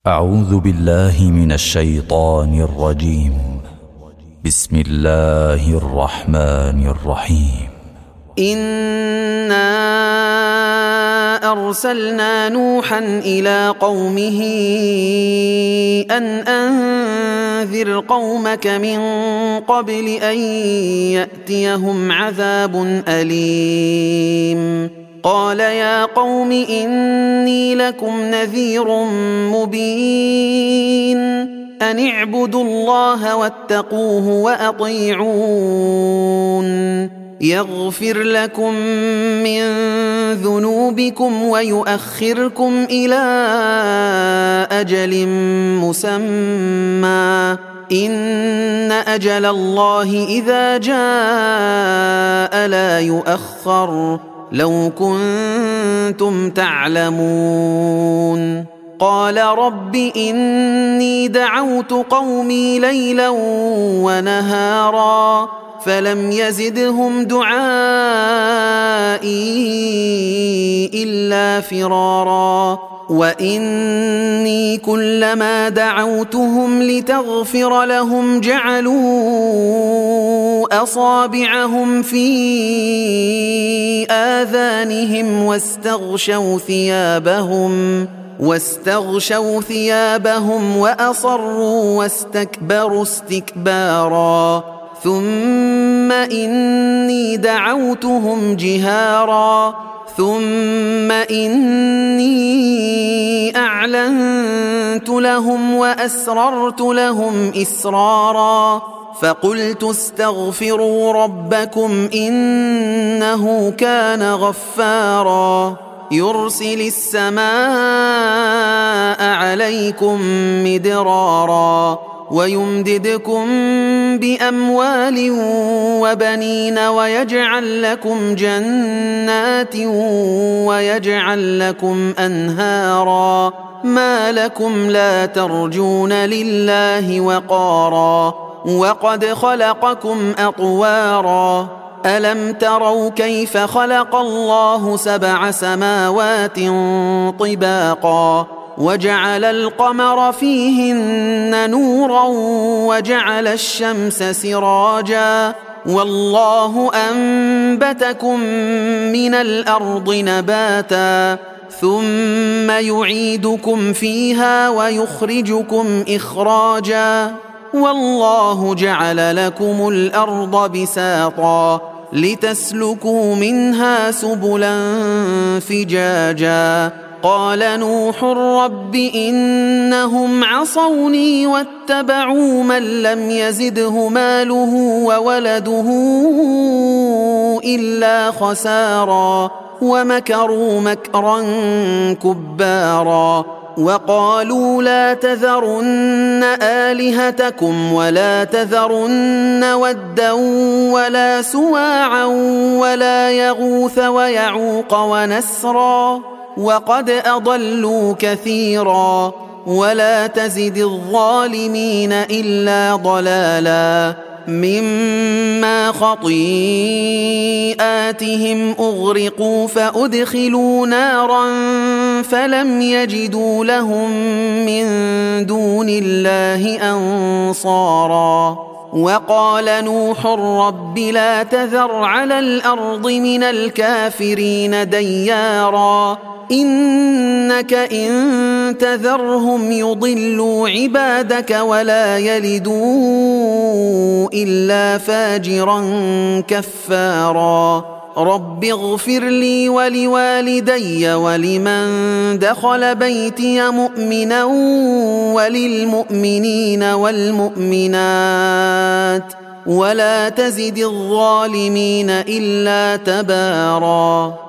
أعوذ بالله من الشيطان الرجيم. بسم الله الرحمن الرحيم. إنا أرسلنا نوحا إلى قومه أن أنذر قومك من قبل أن يأتيهم عذاب أليم. قال يا قوم إني لكم نذير مبين أن اعبدوا الله واتقوه وأطيعون يغفر لكم من ذنوبكم ويؤخركم إلى أجل مسمى إن أجل الله إذا جاء لا يؤخر لو كنتم تعلمون. قال رب إني دعوت قومي ليلا ونهارا فلم يزدهم دعائي إلا فرارا وإني كلما دعوتهم لتغفر لهم جعلوا أصابعهم في آذانهم واستغشوا ثيابهم وأصروا واستكبروا استكبارا ثم إني دعوتهم جهارا ثم إني أعلنت لهم وأسررت لهم إسرارا فقلت استغفروا ربكم إنه كان غفارا يرسل السماء عليكم مدرارا ويمددكم بأموال وبنين ويجعل لكم جنات ويجعل لكم أنهارا ما لكم لا ترجون لله وقارا وقد خلقكم أطوارا ألم تروا كيف خلق الله 7 سماوات طباقا وجعل القمر فيهن نورا وجعل الشمس سراجا والله أنبتكم من الأرض نباتا ثم يعيدكم فيها ويخرجكم إخراجا والله جعل لكم الأرض بساطا لتسلكوا منها سبلا فجاجا قال نوح رب إنهم عصوني واتبعوا من لم يزده ماله وولده إلا خسارا ومكروا مكرا كبارا وقالوا لا تذرن آلهتكم ولا تذرن ودا ولا سواعا ولا يغوث ويعوق ونسرا وقد أضلوا كثيرا ولا تزد الظالمين إلا ضلالا مما خطيئاتهم أغرقوا فأدخلوا نارا فلم يجدوا لهم من دون الله أنصارا وقال نوح رب لا تذر على الأرض من الكافرين ديارا إنك إن تذرهم يضلوا عبادك ولا يلدوا إلا فاجرا كفارا رب اغفر لي ولوالدي ولمن دخل بيتي مؤمنا وللمؤمنين والمؤمنات ولا تزد الظالمين إلا تبارا.